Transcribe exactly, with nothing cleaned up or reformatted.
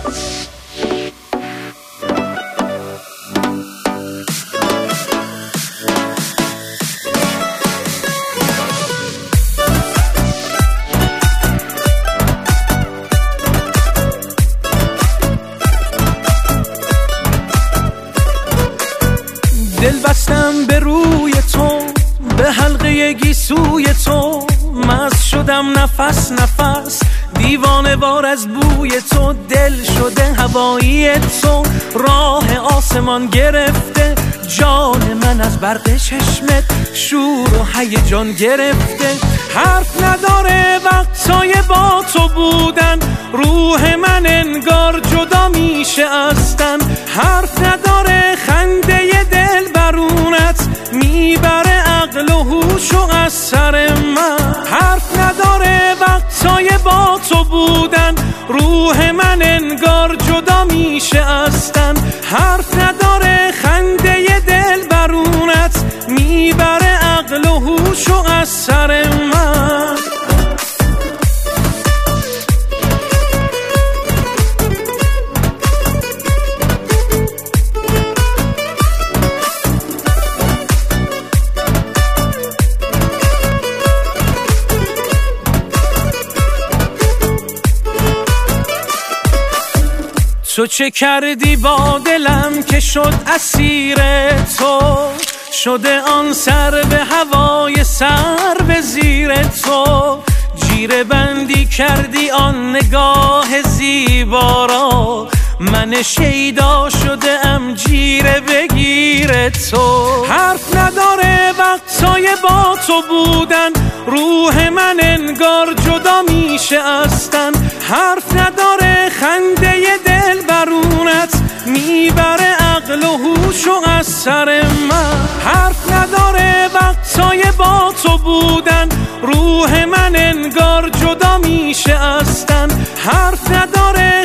دل بستم به روی تو، به حلقه گیسوی تو، مست شدم نفس نفس، دیوانه وار از بوی تو. دل شده هوایی تو، راه آسمان گرفته، جان من از برق چشمت شور و هیجان گرفته. حرف نداره وقتای با تو بودن، روح من انگار جدا میشه از تن. حرف نداره خنده دل برونت، میبره عقل و هوشو از سر من. حرف نداره وقتای با تو بودن، روح من انگار جدا میشه از تن. حرف نداره خنده دل برونت، میبره عقل و هوشو از سر من. تو چه کردی با دلم که شد اسیر تو، شده آن سر به هوای سر به زیر تو. جیره بندی کردی آن نگاه زیبا را، من شیدا شده ام جیره بگیر تو. حرف نداره وقتای با تو بودن، روح من انگار جدا میشه از تن. حرف نداره خنده دل برونت، میبره عقل و هوشو از سر من. حرف نداره وقتای با تو بودن، روح من انگار جدا میشه از تن. حرف نداره